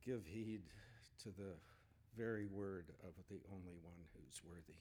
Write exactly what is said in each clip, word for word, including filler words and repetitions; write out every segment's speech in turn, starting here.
give heed to the very word of the only one who's worthy.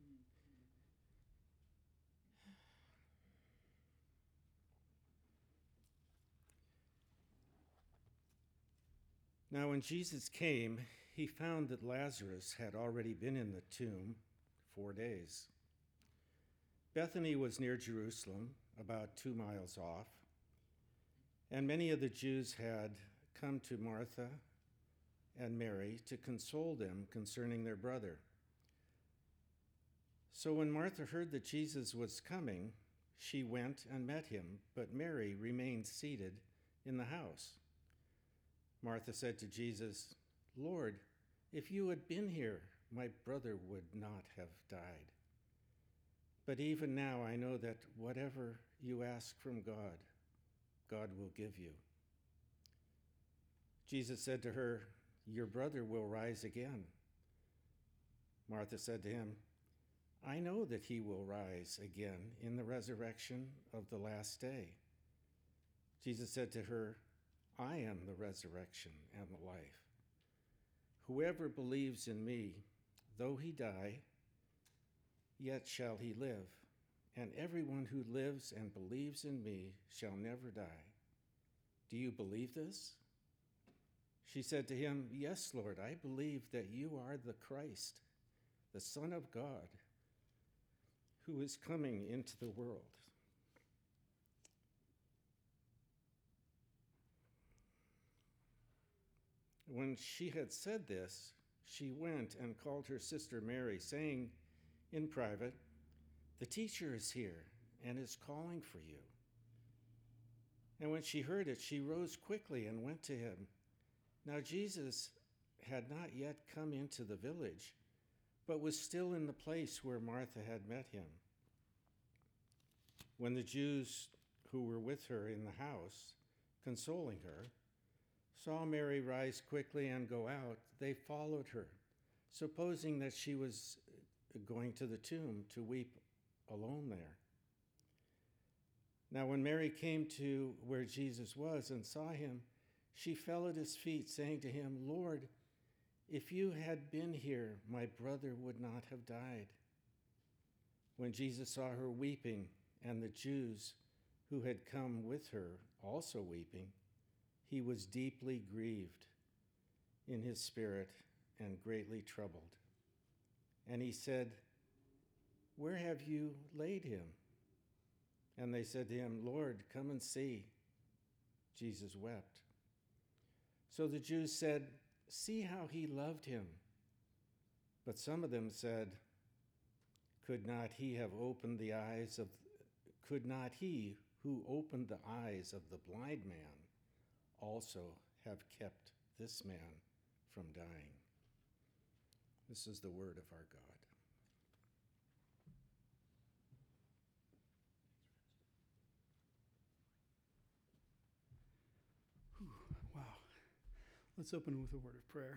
Now, when Jesus came, he found that Lazarus had already been in the tomb four days. Bethany was near Jerusalem, about two miles off, and many of the Jews had come to Martha and Mary to console them concerning their brother. So when Martha heard that Jesus was coming, she went and met him, but Mary remained seated in the house. Martha said to Jesus, "Lord, if you had been here, my brother would not have died. But even now I know that whatever you ask from God, God will give you." Jesus said to her, "Your brother will rise again." Martha said to him, "I know that he will rise again in the resurrection of the last day." Jesus said to her, "I am the resurrection and the life. Whoever believes in me, though he die, yet shall he live. And everyone who lives and believes in me shall never die. Do you believe this?" She said to him, "Yes, Lord, I believe that you are the Christ, the Son of God, who is coming into the world." When she had said this, she went and called her sister Mary, saying in private, "The teacher is here and is calling for you." And when she heard it, she rose quickly and went to him. Now Jesus had not yet come into the village, but was still in the place where Martha had met him. When the Jews who were with her in the house, consoling her, saw Mary rise quickly and go out, they followed her, supposing that she was going to the tomb to weep alone there. Now when Mary came to where Jesus was and saw him, she fell at his feet, saying to him, "Lord, if you had been here, my brother would not have died." When Jesus saw her weeping, and the Jews who had come with her also weeping, he was deeply grieved in his spirit and greatly troubled. And he said, "Where have you laid him?" And they said to him, "Lord, come and see." Jesus wept. So the Jews said, "See how he loved him." But some of them said, Could not he have opened the eyes of, could not he who opened the eyes of the blind man also have kept this man from dying?" This is the word of our God. Whew, wow. Let's open with a word of prayer.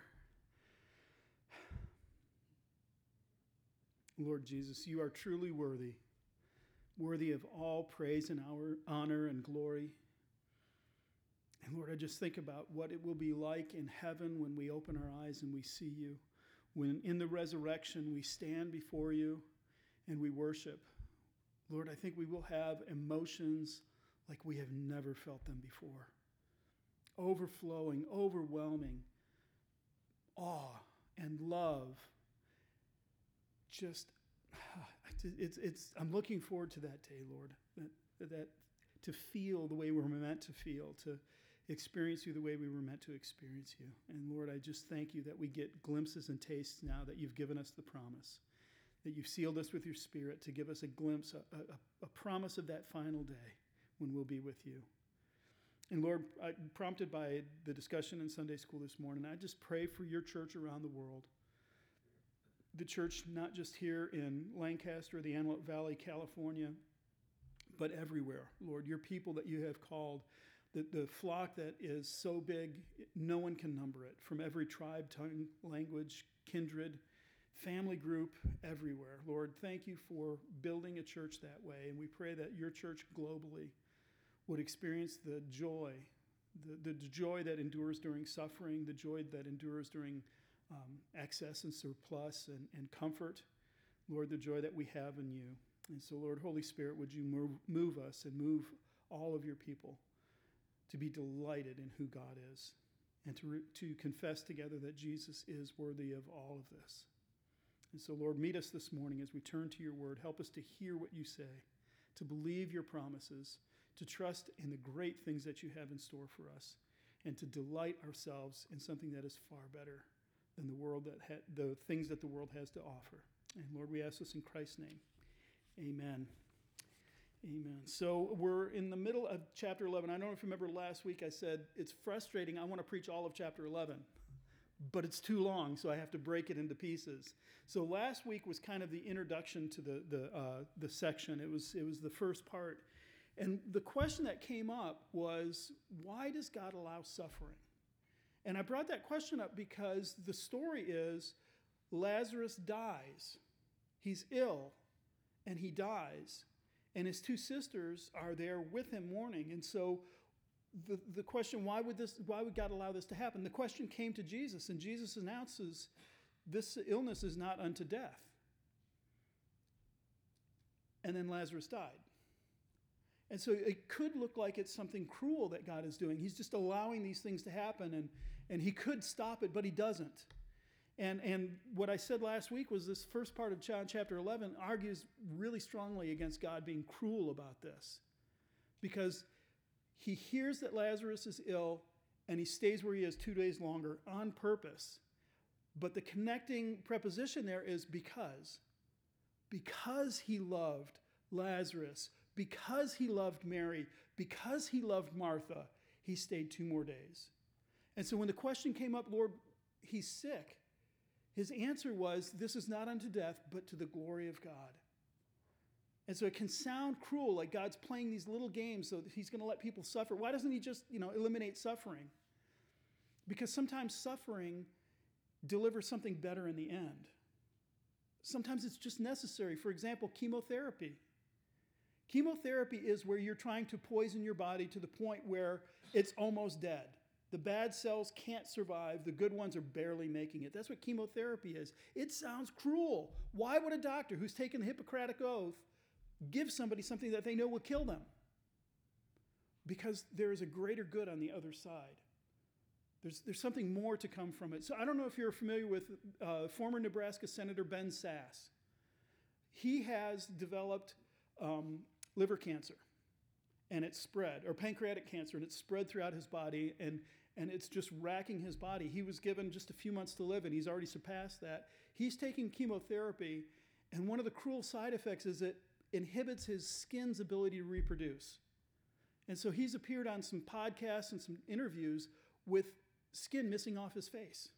Lord Jesus, you are truly worthy, worthy of all praise and our honor and glory. And Lord, I just think about what it will be like in heaven when we open our eyes and we see you. When in the resurrection we stand before you and we worship. Lord, I think we will have emotions like we have never felt them before. Overflowing, overwhelming awe and love. Just, it's, it's, I'm looking forward to that day, Lord, that, that to feel the way we're meant to feel, to experience you the way we were meant to experience you. And Lord, I just thank you that we get glimpses and tastes now that you've given us the promise, that you've sealed us with your Spirit to give us a glimpse, a, a, a promise of that final day when we'll be with you. And Lord, I, prompted by the discussion in Sunday school this morning, I just pray for your church around the world. The church not just here in Lancaster, the Antelope Valley, California, but everywhere, Lord, your people that you have called, the, the flock that is so big, no one can number it, from every tribe, tongue, language, kindred, family group, everywhere. Lord, thank you for building a church that way, and we pray that your church globally would experience the joy, the, the joy that endures during suffering, the joy that endures during um, excess and surplus and, and comfort. Lord, the joy that we have in you. And so, Lord, Holy Spirit, would you move, move us and move all of your people to be delighted in who God is and to, re- to confess together that Jesus is worthy of all of this. And so, Lord, meet us this morning as we turn to your word. Help us to hear what you say, to believe your promises, to trust in the great things that you have in store for us, and to delight ourselves in something that is far better than the world that ha- the things that the world has to offer. And Lord, we ask this in Christ's name. Amen. Amen. So we're in the middle of chapter eleven. I don't know if you remember last week I said it's frustrating. I want to preach all of chapter eleven, but it's too long, so I have to break it into pieces. So last week was kind of the introduction to the the uh, the section. It was it was the first part, and the question that came up was, why does God allow suffering? And I brought that question up because the story is Lazarus dies. He's ill, and he dies. And his two sisters are there with him mourning. And so the, the question, why would this, why would God allow this to happen? The question came to Jesus, and Jesus announces, this illness is not unto death. And then Lazarus died. And so it could look like it's something cruel that God is doing. He's just allowing these things to happen, and, and he could stop it, but he doesn't. And and what I said last week was this first part of John chapter eleven argues really strongly against God being cruel about this. Because he hears that Lazarus is ill, and he stays where he is two days longer on purpose. But the connecting preposition there is because. Because he loved Lazarus, because he loved Mary, because he loved Martha, he stayed two more days. And so when the question came up, Lord, he's sick, his answer was, this is not unto death, but to the glory of God. And so it can sound cruel, like God's playing these little games so that he's going to let people suffer. Why doesn't he just, you know, eliminate suffering? Because sometimes suffering delivers something better in the end. Sometimes it's just necessary. For example, chemotherapy. Chemotherapy is where you're trying to poison your body to the point where it's almost dead. The bad cells can't survive. The good ones are barely making it. That's what chemotherapy is. It sounds cruel. Why would a doctor who's taken the Hippocratic Oath give somebody something that they know will kill them? Because there is a greater good on the other side. There's, there's something more to come from it. So I don't know if you're familiar with uh, former Nebraska Senator Ben Sasse. He has developed um, liver cancer. And it's spread, or pancreatic cancer, and it's spread throughout his body, and, and it's just racking his body. He was given just a few months to live, and he's already surpassed that. He's taking chemotherapy, and one of the cruel side effects is it inhibits his skin's ability to reproduce. And so he's appeared on some podcasts and some interviews with skin missing off his face.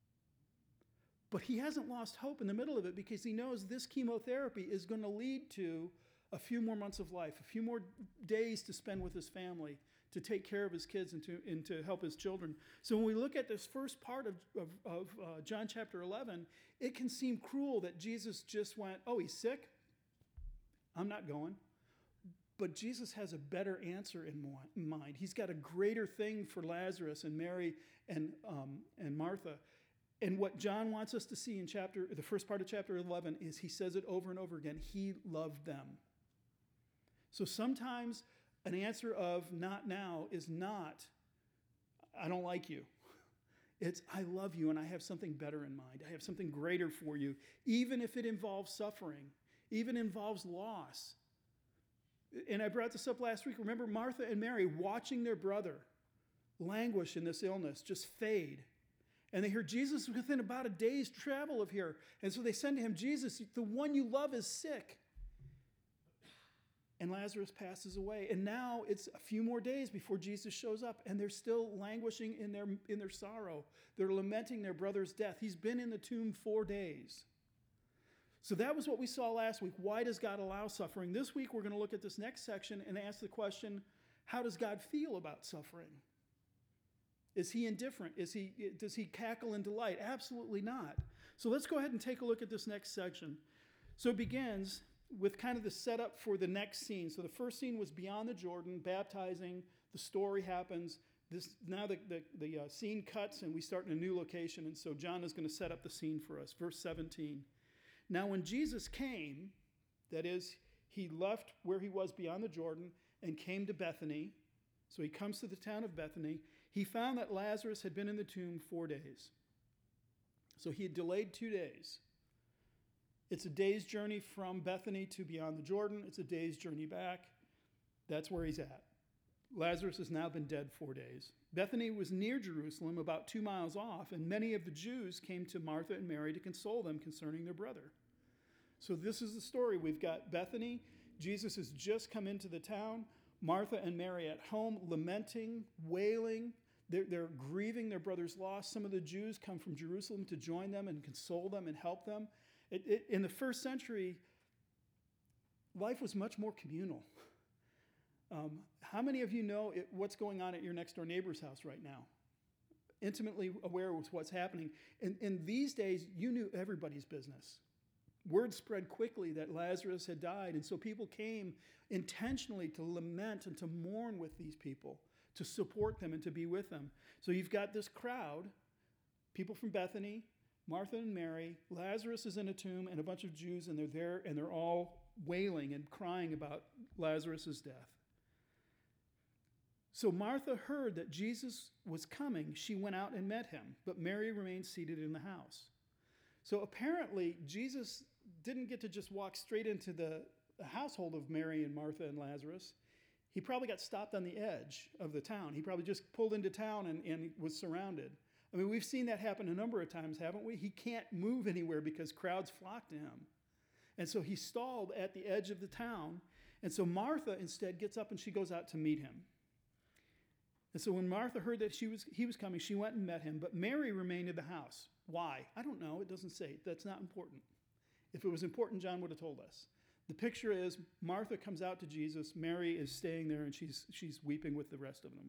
But he hasn't lost hope in the middle of it because he knows this chemotherapy is going to lead to a few more months of life, a few more days to spend with his family, to take care of his kids and to, and to help his children. So when we look at this first part of, of, of uh, John chapter eleven, it can seem cruel that Jesus just went, oh, he's sick? I'm not going. But Jesus has a better answer in mind. He's got a greater thing for Lazarus and Mary and, um, and Martha. And what John wants us to see in chapter, the first part of chapter eleven is he says it over and over again. He loved them. So sometimes an answer of not now is not, I don't like you. It's, I love you and I have something better in mind. I have something greater for you, even if it involves suffering, even involves loss. And I brought this up last week. Remember Martha and Mary watching their brother languish in this illness, just fade. And they hear Jesus within about a day's travel of here. And so they send to him, Jesus, the one you love is sick. And Lazarus passes away. And now it's a few more days before Jesus shows up. And they're still languishing in their, in their sorrow. They're lamenting their brother's death. He's been in the tomb four days. So that was what we saw last week. Why does God allow suffering? This week we're going to look at this next section and ask the question, how does God feel about suffering? Is he indifferent? Is he, does he cackle in delight? Absolutely not. So let's go ahead and take a look at this next section. So it begins with kind of the setup for the next scene. So the first scene was beyond the Jordan, baptizing. The story happens. This, now the, the, the uh, scene cuts and we start in a new location, and so John is going to set up the scene for us. Verse seventeen. Now when Jesus came, that is, he left where he was beyond the Jordan and came to Bethany. So he comes to the town of Bethany. He found that Lazarus had been in the tomb four days. So he had delayed two days. It's a day's journey from Bethany to beyond the Jordan. It's a day's journey back. That's where he's at. Lazarus has now been dead four days. Bethany was near Jerusalem, about two miles off, and many of the Jews came to Martha and Mary to console them concerning their brother. So this is the story. We've got Bethany. Jesus has just come into the town. Martha and Mary at home, lamenting, wailing. They're, they're grieving their brother's loss. Some of the Jews come from Jerusalem to join them and console them and help them. It, it, in the first century, life was much more communal. Um, how many of you know it, what's going on at your next door neighbor's house right now? Intimately aware of what's happening. In, in these days, you knew everybody's business. Word spread quickly that Lazarus had died, and so people came intentionally to lament and to mourn with these people, to support them and to be with them. So you've got this crowd, people from Bethany, Martha and Mary, Lazarus is in a tomb, and a bunch of Jews, and they're there, and they're all wailing and crying about Lazarus' death. So Martha heard that Jesus was coming. She went out and met him, but Mary remained seated in the house. So apparently, Jesus didn't get to just walk straight into the, the household of Mary and Martha and Lazarus. He probably got stopped on the edge of the town. He probably just pulled into town and, and was surrounded. I mean, we've seen that happen a number of times, haven't we? He can't move anywhere because crowds flock to him. And so he stalled at the edge of the town. And so Martha instead gets up and she goes out to meet him. And so when Martha heard that she was, he was coming, she went and met him. But Mary remained in the house. Why? I don't know. It doesn't say. That's not important. If it was important, John would have told us. The picture is Martha comes out to Jesus. Mary is staying there, and she's, she's weeping with the rest of them.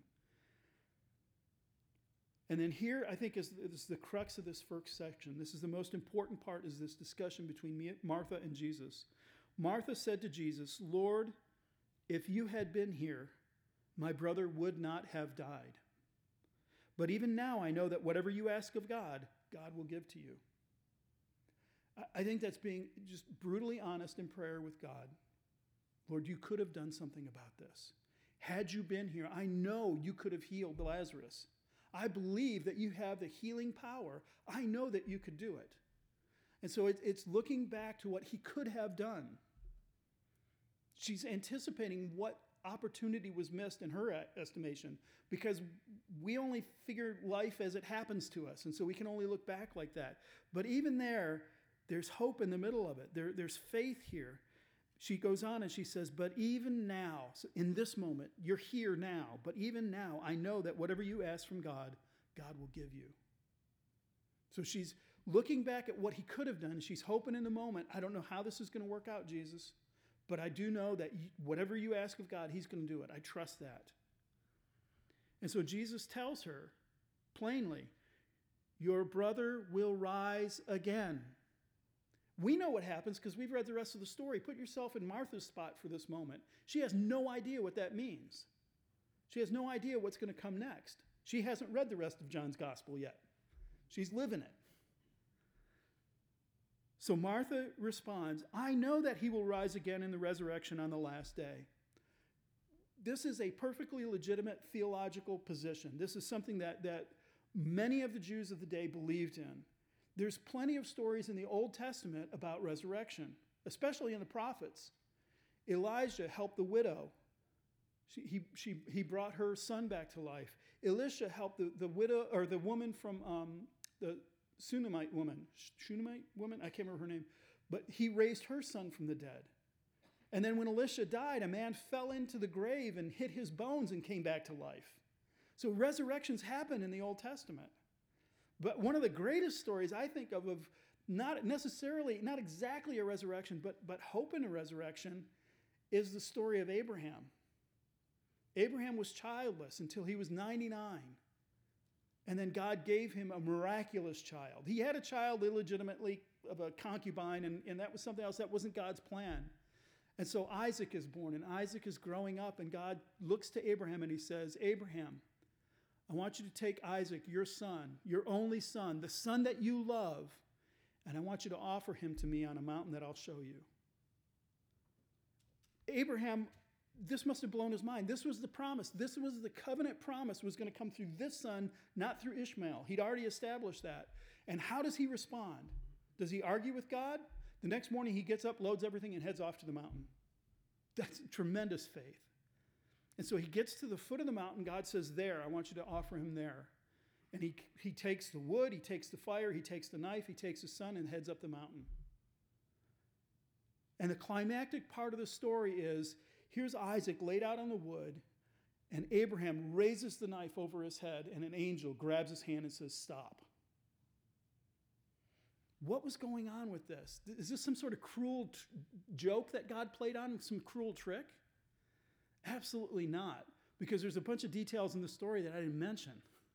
And then here, I think, is, is the crux of this first section. This is the most important part, is this discussion between Martha and Jesus. Martha said to Jesus, "Lord, if you had been here, my brother would not have died. But even now I know that whatever you ask of God, God will give to you." I think that's being just brutally honest in prayer with God. Lord, you could have done something about this. Had you been here, I know you could have healed Lazarus. I believe that you have the healing power. I know that you could do it. And so it, it's looking back to what he could have done. She's anticipating what opportunity was missed in her estimation, because we only figure life as it happens to us, and so we can only look back like that. But even there, there's hope in the middle of it. There, there's faith here. She goes on and she says, "But even now," so in this moment, you're here now, but even now, I know that whatever you ask from God, God will give you. So she's looking back at what he could have done. She's hoping in the moment, I don't know how this is going to work out, Jesus, but I do know that whatever you ask of God, he's going to do it. I trust that. And so Jesus tells her plainly, your brother will rise again. We know what happens because we've read the rest of the story. Put yourself in Martha's spot for this moment. She has no idea what that means. She has no idea what's going to come next. She hasn't read the rest of John's gospel yet. She's living it. So Martha responds, I know that he will rise again in the resurrection on the last day. This is a perfectly legitimate theological position. This is something that, that many of the Jews of the day believed in. There's plenty of stories in the Old Testament about resurrection, especially in the prophets. Elijah helped the widow. She, he, she, he brought her son back to life. Elisha helped the, the widow, or the woman from um, the Shunammite woman. Shunammite woman? I can't remember her name. But he raised her son from the dead. And then when Elisha died, a man fell into the grave and hit his bones and came back to life. So resurrections happen in the Old Testament. But one of the greatest stories I think of, of not necessarily, not exactly a resurrection, but, but hope in a resurrection, is the story of Abraham. Abraham was childless until he was ninety-nine. And then God gave him a miraculous child. He had a child illegitimately of a concubine, and, and that was something else. That wasn't God's plan. And so Isaac is born, and Isaac is growing up, and God looks to Abraham and he says, Abraham, I want you to take Isaac, your son, your only son, the son that you love, and I want you to offer him to me on a mountain that I'll show you. Abraham, this must have blown his mind. This was the promise. This was the covenant promise was going to come through this son, not through Ishmael. He'd already established that. And how does he respond? Does he argue with God? The next morning he gets up, loads everything, and heads off to the mountain. That's tremendous faith. And so he gets to the foot of the mountain. God says, there, I want you to offer him there. And he, he takes the wood, he takes the fire, he takes the knife, he takes his son, and heads up the mountain. And the climactic part of the story is, here's Isaac laid out on the wood, and Abraham raises the knife over his head, and an angel grabs his hand and says, stop. What was going on with this? Is this some sort of cruel t- joke that God played on, some cruel trick? Absolutely not, because there's a bunch of details in the story that I didn't mention.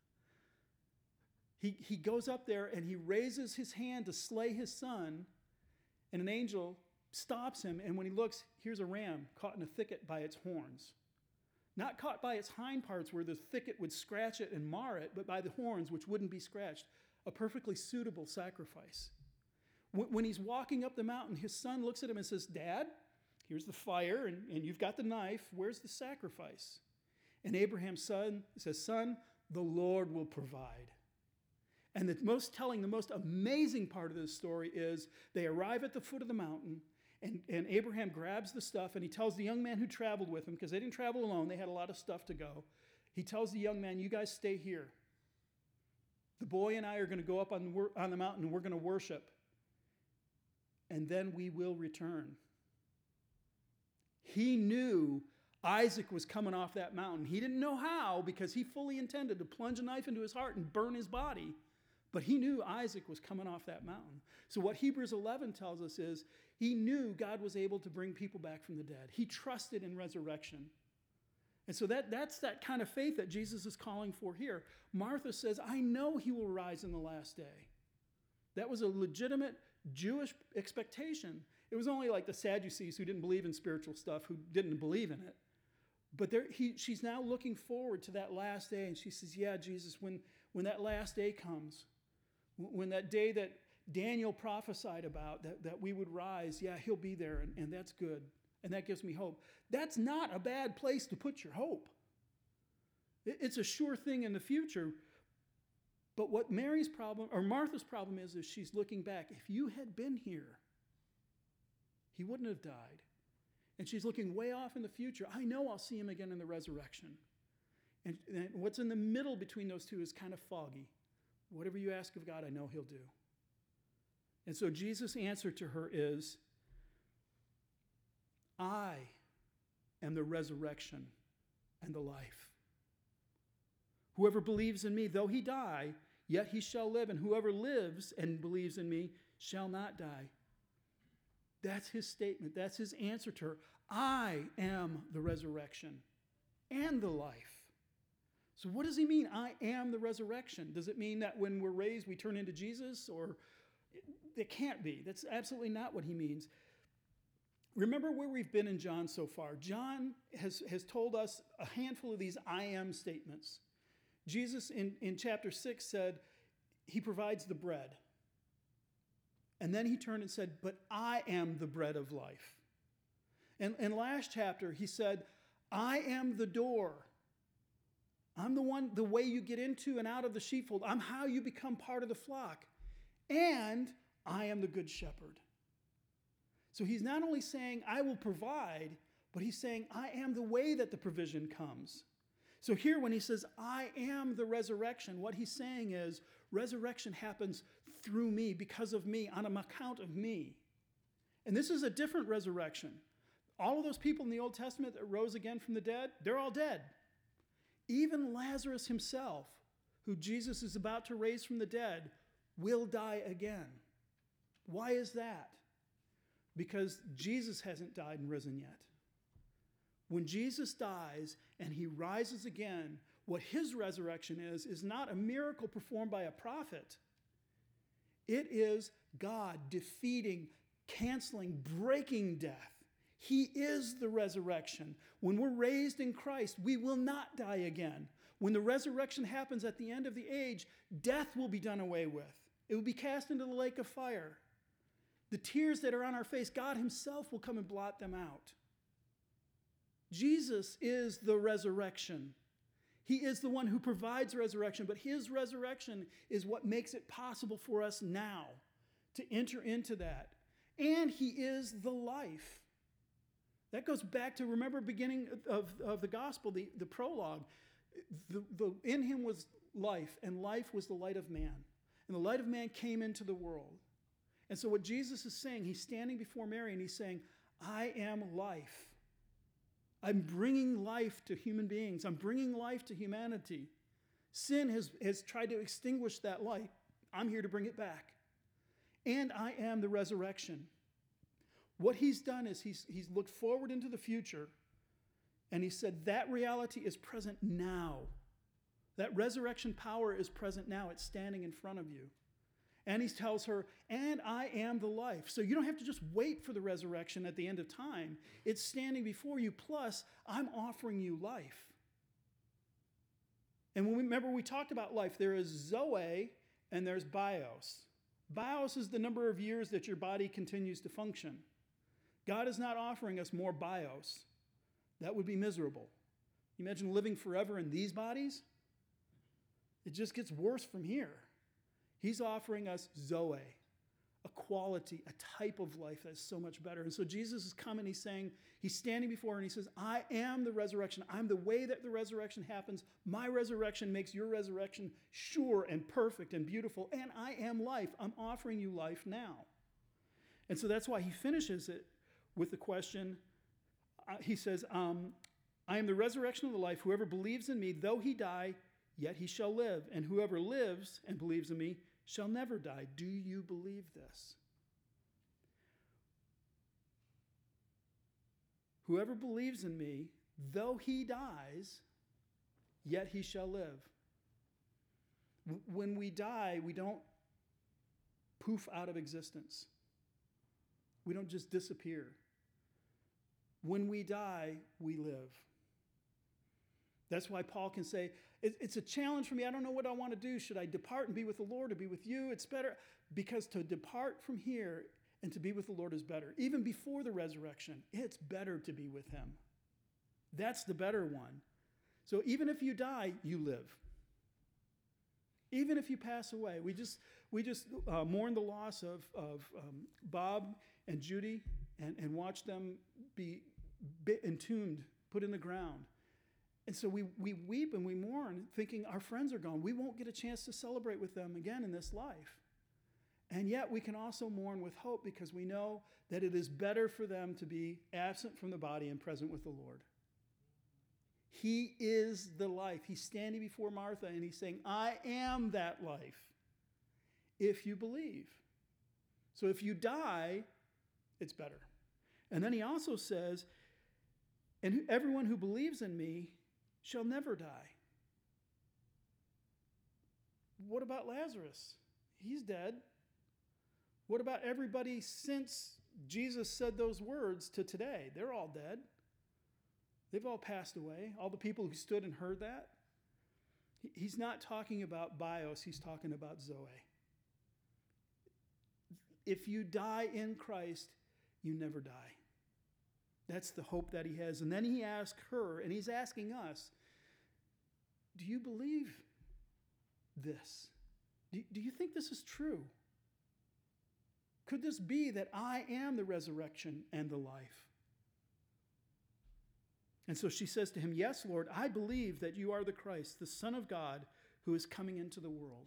He, he goes up there and he raises his hand to slay his son, and an angel stops him, and when he looks, here's a ram caught in a thicket by its horns. Not caught by its hind parts where the thicket would scratch it and mar it, but by the horns, which wouldn't be scratched. A perfectly suitable sacrifice. When he's walking up the mountain, his son looks at him and says, Dad, here's the fire, and, and you've got the knife. Where's the sacrifice? And Abraham's son says, son, the Lord will provide. And the most telling, the most amazing part of this story is they arrive at the foot of the mountain, and, and Abraham grabs the stuff, and he tells the young man who traveled with him, because they didn't travel alone, they had a lot of stuff to go. He tells the young man, you guys stay here. The boy and I are going to go up on the, on the mountain, and we're going to worship. And then we will return. He knew Isaac was coming off that mountain. He didn't know how, because he fully intended to plunge a knife into his heart and burn his body. But he knew Isaac was coming off that mountain. So what Hebrews eleven tells us is he knew God was able to bring people back from the dead. He trusted in resurrection. And so that, that's that kind of faith that Jesus is calling for here. Martha says, I know he will rise in the last day. That was a legitimate Jewish expectation. It was only like the Sadducees who didn't believe in spiritual stuff, who didn't believe in it. But there, he, she's now looking forward to that last day, and she says, yeah, Jesus, when, when that last day comes, when that day that Daniel prophesied about, that, that we would rise, yeah, he'll be there, and, and that's good. And that gives me hope. That's not a bad place to put your hope. It, it's a sure thing in the future. But what Mary's problem, or Martha's problem is, is she's looking back. If you had been here, he wouldn't have died. And she's looking way off in the future. I know I'll see him again in the resurrection. And, and what's in the middle between those two is kind of foggy. Whatever you ask of God, I know he'll do. And so Jesus' answer to her is, I am the resurrection and the life. Whoever believes in me, though he die, yet he shall live. And whoever lives and believes in me shall not die. That's his statement. That's his answer to her. I am the resurrection and the life. So what does he mean, I am the resurrection? Does it mean that when we're raised, we turn into Jesus? Or it can't be. That's absolutely not what he means. Remember where we've been in John so far. John has, has told us a handful of these I am statements. Jesus in, in chapter six said, he provides the bread. And then he turned and said, but I am the bread of life. And in last chapter, he said, I am the door. I'm the one, the way you get into and out of the sheepfold. I'm how you become part of the flock. And I am the good shepherd. So he's not only saying, I will provide, but he's saying, I am the way that the provision comes. So here when he says, I am the resurrection, what he's saying is, resurrection happens through me, because of me, on account of me. And this is a different resurrection. All of those people in the Old Testament that rose again from the dead, they're all dead. Even Lazarus himself, who Jesus is about to raise from the dead, will die again. Why is that? Because Jesus hasn't died and risen yet. When Jesus dies and he rises again, what his resurrection is, is not a miracle performed by a prophet. It is God defeating, canceling, breaking death. He is the resurrection. When we're raised in Christ, we will not die again. When the resurrection happens at the end of the age, death will be done away with. It will be cast into the lake of fire. The tears that are on our face, God himself will come and blot them out. Jesus is the resurrection. He is the one who provides resurrection, but his resurrection is what makes it possible for us now to enter into that. And he is the life. That goes back to, remember, beginning of, of the gospel, the, the prologue. The, the, in him was life, and life was the light of man. And the light of man came into the world. And so what Jesus is saying, he's standing before Mary and he's saying, I am life. I'm bringing life to human beings. I'm bringing life to humanity. Sin has, has tried to extinguish that light. I'm here to bring it back. And I am the resurrection. What he's done is he's, he's looked forward into the future, and he said that reality is present now. That resurrection power is present now. It's standing in front of you. And he tells her, and I am the life. So you don't have to just wait for the resurrection at the end of time. It's standing before you, plus I'm offering you life. And when we, remember we talked about life, there is Zoe and there's bios. Bios is the number of years that your body continues to function. God is not offering us more bios. That would be miserable. Imagine living forever in these bodies. It just gets worse from here. He's offering us Zoe, a quality, a type of life that's so much better. And so Jesus is coming, he's saying, he's standing before her and he says, I am the resurrection. I'm the way that the resurrection happens. My resurrection makes your resurrection sure and perfect and beautiful. And I am life. I'm offering you life now. And so that's why he finishes it with the question, uh, he says, um, I am the resurrection of the life. Whoever believes in me, though he die, yet he shall live. And whoever lives and believes in me shall never die. Do you believe this? Whoever believes in me, though he dies, yet he shall live. When we die, we don't poof out of existence. We don't just disappear. When we die, we live. That's why Paul can say, it's a challenge for me. I don't know what I want to do. Should I depart and be with the Lord or be with you? It's better because to depart from here and to be with the Lord is better. Even before the resurrection, it's better to be with him. That's the better one. So even if you die, you live. Even if you pass away. We just we just uh, mourn the loss of, of um, Bob and Judy and, and watch them be entombed, put in the ground. And so we, we weep and we mourn, thinking our friends are gone. We won't get a chance to celebrate with them again in this life. And yet we can also mourn with hope because we know that it is better for them to be absent from the body and present with the Lord. He is the life. He's standing before Martha and he's saying, I am that life, if you believe. So if you die, it's better. And then he also says, and everyone who believes in me shall never die. What about Lazarus? He's dead. What about everybody since Jesus said those words to today? They're all dead. They've all passed away. All the people who stood and heard that. He's not talking about bios. He's talking about Zoe. If you die in Christ, you never die. That's the hope that he has. And then he asked her, and he's asking us, do you believe this? Do, do you think this is true? Could this be that I am the resurrection and the life? And so she says to him, yes, Lord, I believe that you are the Christ, the Son of God, who is coming into the world.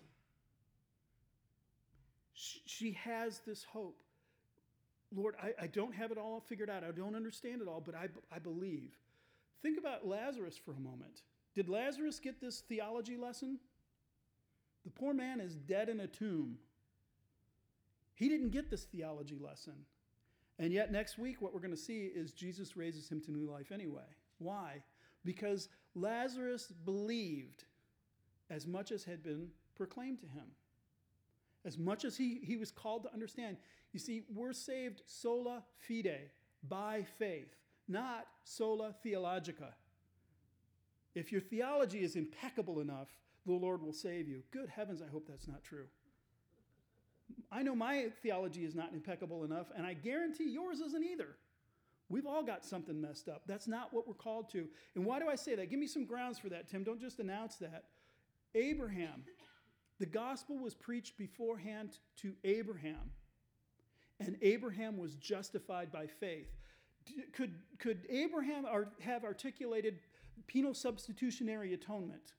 She has this hope. Lord, I, I don't have it all figured out. I don't understand it all, but I, I believe. Think about Lazarus for a moment. Did Lazarus get this theology lesson? The poor man is dead in a tomb. He didn't get this theology lesson. And yet next week, what we're going to see is Jesus raises him to new life anyway. Why? Because Lazarus believed as much as had been proclaimed to him. As much as he, he was called to understand. You see, we're saved sola fide, by faith, not sola theologica. If your theology is impeccable enough, the Lord will save you. Good heavens, I hope that's not true. I know my theology is not impeccable enough, and I guarantee yours isn't either. We've all got something messed up. That's not what we're called to. And why do I say that? Give me some grounds for that, Tim. Don't just announce that. Abraham. The gospel was preached beforehand to Abraham, and Abraham was justified by faith. Could, could Abraham have articulated penal substitutionary atonement?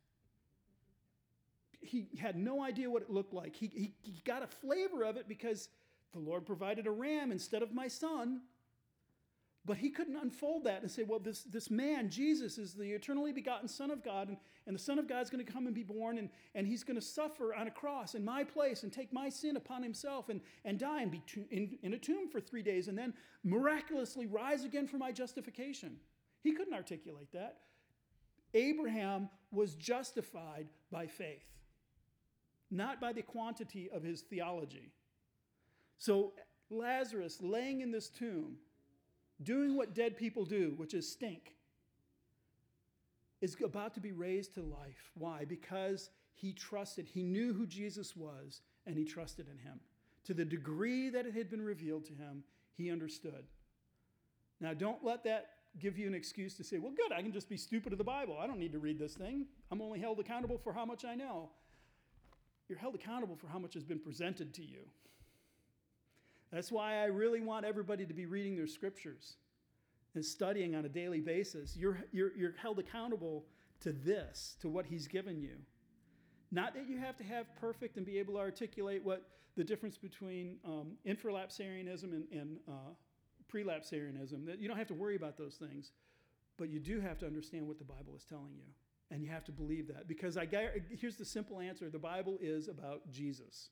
He had no idea what it looked like. He, he, he got a flavor of it because the Lord provided a ram instead of my son. But he couldn't unfold that and say, well, this, this man, Jesus, is the eternally begotten Son of God, and, and the Son of God's going to come and be born, and, and he's going to suffer on a cross in my place and take my sin upon himself and, and die and be to, in, in a tomb for three days and then miraculously rise again for my justification. He couldn't articulate that. Abraham was justified by faith, not by the quantity of his theology. So Lazarus laying in this tomb, doing what dead people do, which is stink, is about to be raised to life. Why? Because he trusted. He knew who Jesus was, and he trusted in him. To the degree that it had been revealed to him, he understood. Now, don't let that give you an excuse to say, well, good, I can just be stupid of the Bible. I don't need to read this thing. I'm only held accountable for how much I know. You're held accountable for how much has been presented to you. That's why I really want everybody to be reading their scriptures and studying on a daily basis. You're, you're, you're held accountable to this, to what he's given you. Not that you have to have perfect and be able to articulate what the difference between um, infralapsarianism and, and uh, prelapsarianism. That you don't have to worry about those things, but you do have to understand what the Bible is telling you, and you have to believe that. Because I here's the simple answer: the Bible is about Jesus.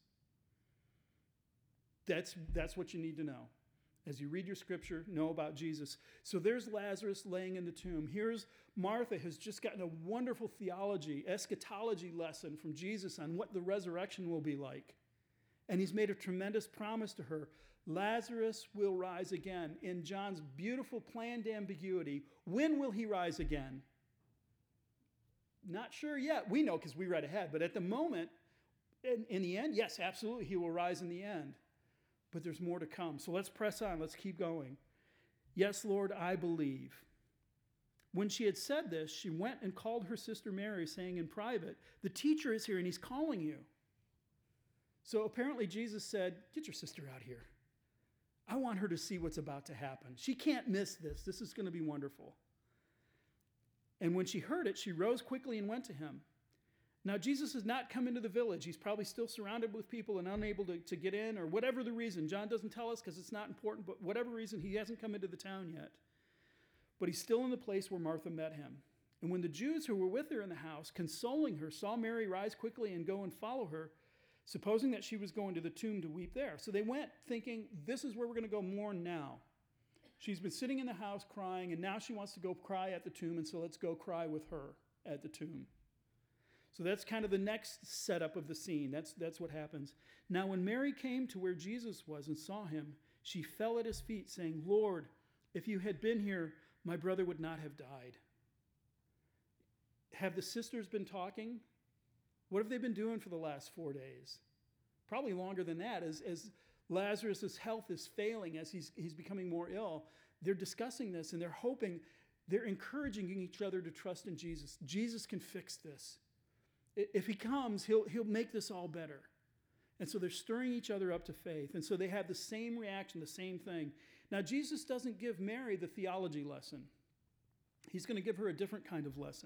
That's, that's what you need to know. As you read your scripture, know about Jesus. So there's Lazarus laying in the tomb. Here's Martha, who's just gotten a wonderful theology, eschatology lesson from Jesus on what the resurrection will be like. And he's made a tremendous promise to her. Lazarus will rise again. In John's beautiful planned ambiguity, when will he rise again? Not sure yet. We know because we read ahead. But at the moment, in, in the end, yes, absolutely, he will rise in the end. But there's more to come. So let's press on. Let's keep going. Yes, Lord, I believe. When she had said this, she went and called her sister Mary, saying in private, the teacher is here and he's calling you. So apparently Jesus said, get your sister out here. I want her to see what's about to happen. She can't miss this. This is going to be wonderful. And when she heard it, she rose quickly and went to him. Now, Jesus has not come into the village. He's probably still surrounded with people and unable to, to get in, or whatever the reason. John doesn't tell us because it's not important, but whatever reason, he hasn't come into the town yet. But he's still in the place where Martha met him. And when the Jews who were with her in the house, consoling her, saw Mary rise quickly and go and follow her, supposing that she was going to the tomb to weep there. So they went thinking, this is where we're going to go mourn now. She's been sitting in the house crying, and now she wants to go cry at the tomb, and so let's go cry with her at the tomb. So that's kind of the next setup of the scene. That's, that's what happens. Now, when Mary came to where Jesus was and saw him, she fell at his feet, saying, Lord, if you had been here, my brother would not have died. Have the sisters been talking? What have they been doing for the last four days? Probably longer than that. As, as Lazarus' health is failing, as he's, he's becoming more ill, they're discussing this, and they're hoping, they're encouraging each other to trust in Jesus. Jesus can fix this. If he comes, he'll, he'll make this all better. And so they're stirring each other up to faith. And so they have the same reaction, the same thing. Now, Jesus doesn't give Mary the theology lesson. He's going to give her a different kind of lesson.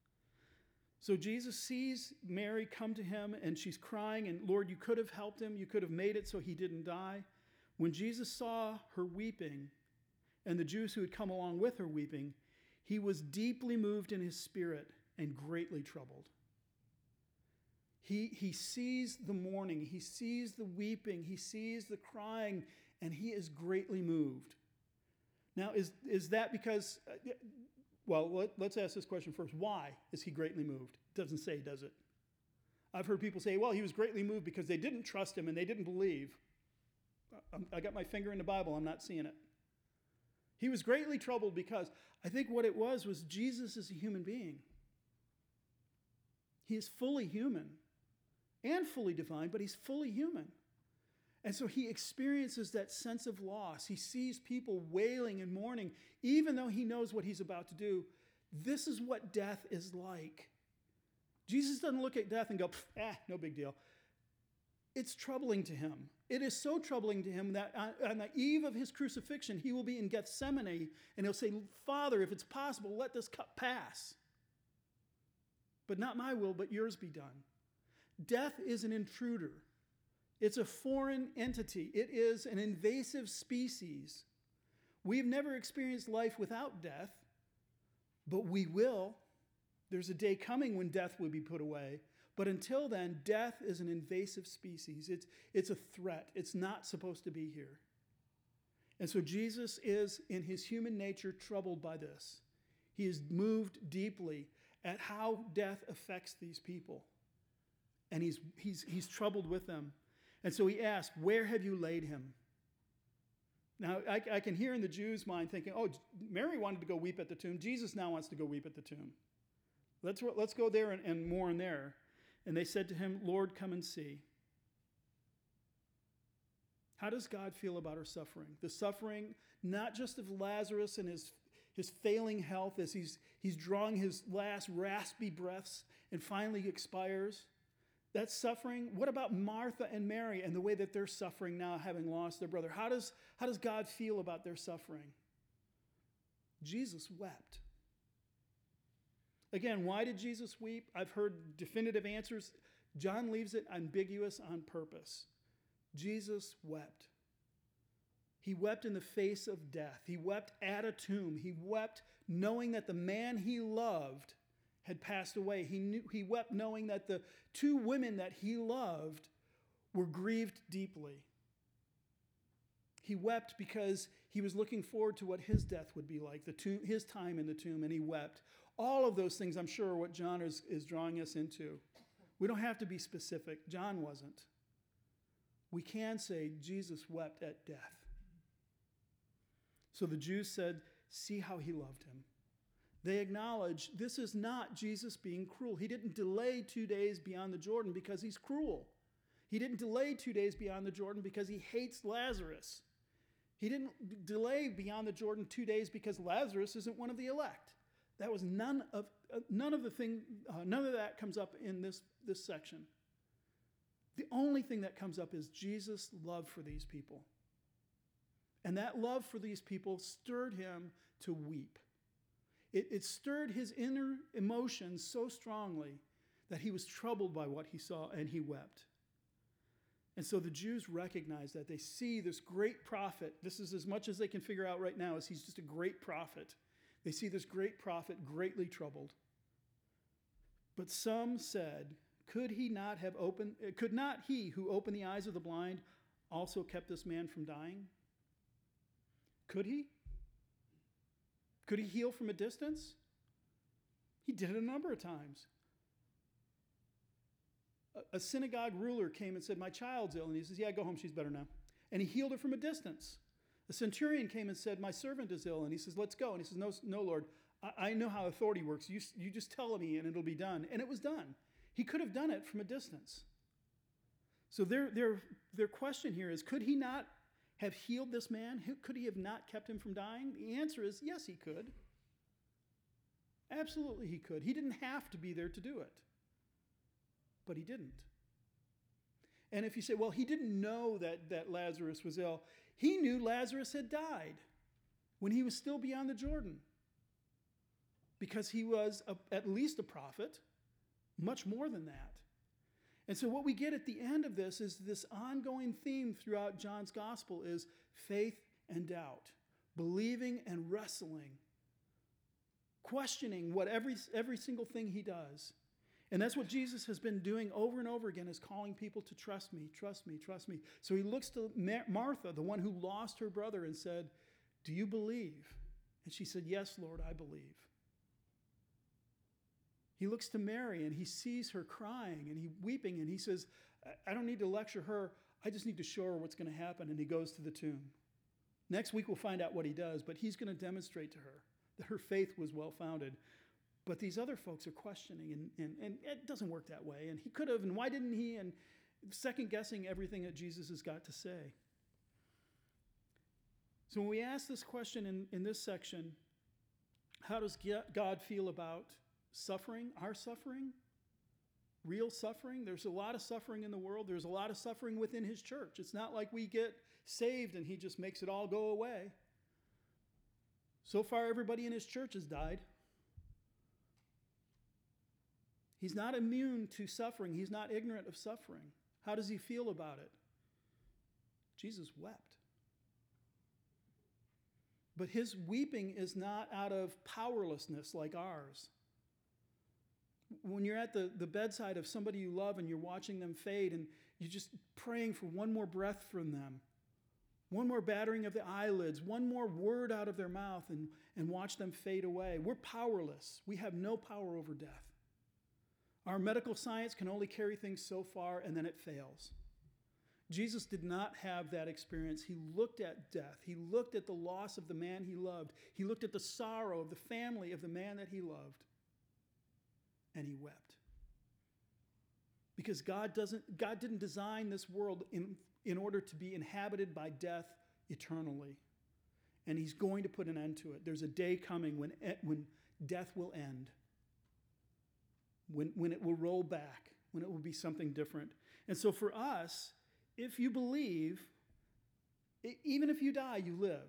So Jesus sees Mary come to him, and she's crying, and Lord, you could have helped him. You could have made it so he didn't die. When Jesus saw her weeping, and the Jews who had come along with her weeping, he was deeply moved in his spirit and greatly troubled. He, he sees the mourning, he sees the weeping, he sees the crying, and he is greatly moved. Now, is, is that because, uh, well, let, let's ask this question first. Why is he greatly moved? It doesn't say, does it? I've heard people say, well, he was greatly moved because they didn't trust him and they didn't believe. I, I got my finger in the Bible, I'm not seeing it. He was greatly troubled because I think what it was was Jesus is a human being. He is fully human and fully divine, but he's fully human. And so he experiences that sense of loss. He sees people wailing and mourning, even though he knows what he's about to do. This is what death is like. Jesus doesn't look at death and go, ah, no big deal. It's troubling to him. It is so troubling to him that on the eve of his crucifixion, he will be in Gethsemane and he'll say, Father, if it's possible, let this cup pass. But not my will, but yours be done. Death is an intruder. It's a foreign entity. It is an invasive species. We've never experienced life without death, but we will. There's a day coming when death will be put away. But until then, death is an invasive species. It's, it's a threat. It's not supposed to be here. And so Jesus is, in his human nature, troubled by this. He is moved deeply at how death affects these people. And he's, he's, he's troubled with them. And so he asked, where have you laid him? Now, I, I can hear in the Jews' mind thinking, oh, Mary wanted to go weep at the tomb. Jesus now wants to go weep at the tomb. Let's, let's go there and, and mourn there. And they said to him, Lord, come and see. How does God feel about our suffering? The suffering, not just of Lazarus and his, his failing health as he's, he's drawing his last raspy breaths and finally expires. That suffering. What about Martha and Mary and the way that they're suffering now, having lost their brother? How does, how does God feel about their suffering? Jesus wept. Again, why did Jesus weep? I've heard definitive answers. John leaves it ambiguous on purpose. Jesus wept. He wept in the face of death. He wept at a tomb. He wept knowing that the man he loved had passed away. He knew, he wept knowing that the two women that he loved were grieved deeply. He wept because he was looking forward to what his death would be like, the tomb, his time in the tomb, and he wept. All of those things, I'm sure, are what John is, is drawing us into. We don't have to be specific. John wasn't. We can say Jesus wept at death. So the Jews said, see how he loved him. They acknowledge this is not Jesus being cruel. He didn't delay two days beyond the Jordan because he's cruel. He didn't delay two days beyond the Jordan because he hates Lazarus. He didn't delay beyond the Jordan two days because Lazarus isn't one of the elect. That was none of uh, none of the thing. Uh, none of that comes up in this this section. The only thing that comes up is Jesus' love for these people, and that love for these people stirred him to weep. It, it stirred his inner emotions so strongly that he was troubled by what he saw, and he wept. And so the Jews recognize that. They see this great prophet. This is as much as they can figure out right now, is he's just a great prophet. They see this great prophet greatly troubled. But some said, could he not have opened, could not he who opened the eyes of the blind also kept this man from dying? Could he? Could he heal from a distance? He did it a number of times. A synagogue ruler came and said, my child's ill. And he says, yeah, go home. She's better now. And he healed her from a distance. A centurion came and said, my servant is ill. And he says, let's go. And he says, no, no, Lord, I, I know how authority works. You, you just tell me and it'll be done. And it was done. He could have done it from a distance. So their, their, their question here is, could he not have healed this man? Could he have not kept him from dying? The answer is, yes, he could. Absolutely he could. He didn't have to be there to do it. But he didn't. And if you say, well, he didn't know that, that Lazarus was ill, he knew Lazarus had died when he was still beyond the Jordan. Because he was a, at least a prophet, much more than that. And so what we get at the end of this is this ongoing theme throughout John's gospel is faith and doubt, believing and wrestling, questioning what every, every single thing he does. And that's what Jesus has been doing over and over again, is calling people to trust me, trust me, trust me. So he looks to Martha, the one who lost her brother, and said, do you believe? And she said, yes, Lord, I believe. He looks to Mary and he sees her crying and he weeping, and he says, I don't need to lecture her. I just need to show her what's going to happen. And he goes to the tomb. Next week we'll find out what he does, but he's going to demonstrate to her that her faith was well-founded. But these other folks are questioning, and, and, and it doesn't work that way. And he could have, and why didn't he? And second guessing everything that Jesus has got to say. So when we ask this question in, in this section, how does God feel about suffering, our suffering, real suffering? There's a lot of suffering in the world. There's a lot of suffering within his church. It's not like we get saved and he just makes it all go away. So far, everybody in his church has died. He's not immune to suffering. He's not ignorant of suffering. How does he feel about it? Jesus wept. But his weeping is not out of powerlessness like ours. When you're at the, the bedside of somebody you love and you're watching them fade and you're just praying for one more breath from them, one more battering of the eyelids, one more word out of their mouth, and, and watch them fade away. We're powerless. We have no power over death. Our medical science can only carry things so far, and then it fails. Jesus did not have that experience. He looked at death. He looked at the loss of the man he loved. He looked at the sorrow of the family of the man that he loved, and he wept. Because God doesn't, God didn't design this world in, in order to be inhabited by death eternally. And he's going to put an end to it. There's a day coming when, when death will end. When, when it will roll back, when it will be something different. And so for us, if you believe, even if you die, you live.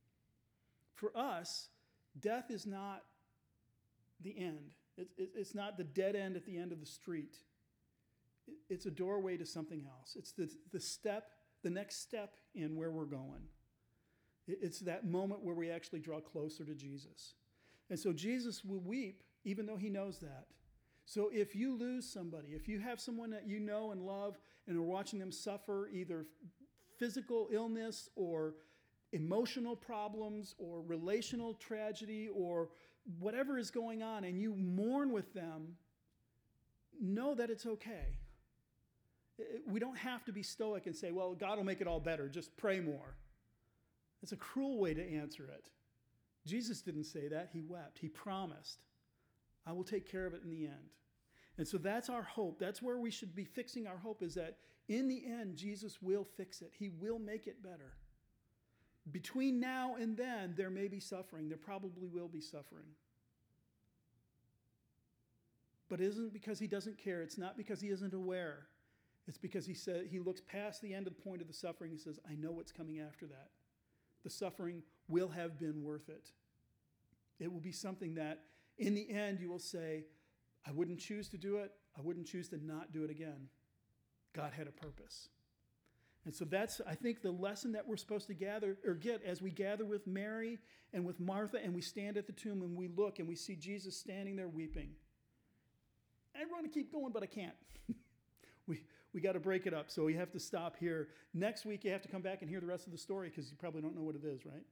For us, death is not the end. It's, it's not the dead end at the end of the street. It's a doorway to something else. It's the, the step, the next step in where we're going. It's that moment where we actually draw closer to Jesus. And so Jesus will weep, even though he knows that. So if you lose somebody, if you have someone that you know and love and are watching them suffer either physical illness or emotional problems or relational tragedy or whatever is going on, and you mourn with them, know that it's okay. We don't have to be stoic and say, well, God will make it all better. Just pray more. It's a cruel way to answer it. Jesus didn't say that. He wept. He promised. I will take care of it in the end. And so that's our hope. That's where we should be fixing our hope, is that in the end, Jesus will fix it. He will make it better. Between now and then, there may be suffering. There probably will be suffering. But it isn't because he doesn't care. It's not because he isn't aware. It's because he said he looks past the end of the point of the suffering. He says, I know what's coming after that. The suffering will have been worth it. It will be something that in the end you will say, I wouldn't choose to do it. I wouldn't choose to not do it again. God had a purpose. And so that's, I think, the lesson that we're supposed to gather or get as we gather with Mary and with Martha and we stand at the tomb and we look and we see Jesus standing there weeping. I want to keep going, but I can't. we we got to break it up, so we have to stop here. Next week, you have to come back and hear the rest of the story because you probably don't know what it is, right?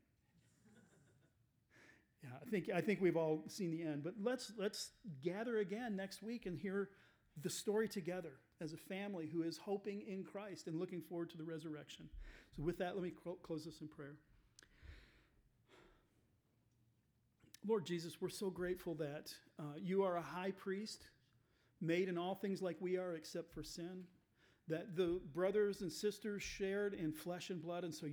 Yeah, I think I think we've all seen the end. But let's let's gather again next week and hear the story together as a family who is hoping in Christ and looking forward to the resurrection. So with that, let me close this in prayer. Lord Jesus, we're so grateful that uh, you are a high priest, made in all things like we are except for sin, that the brothers and sisters shared in flesh and blood, and so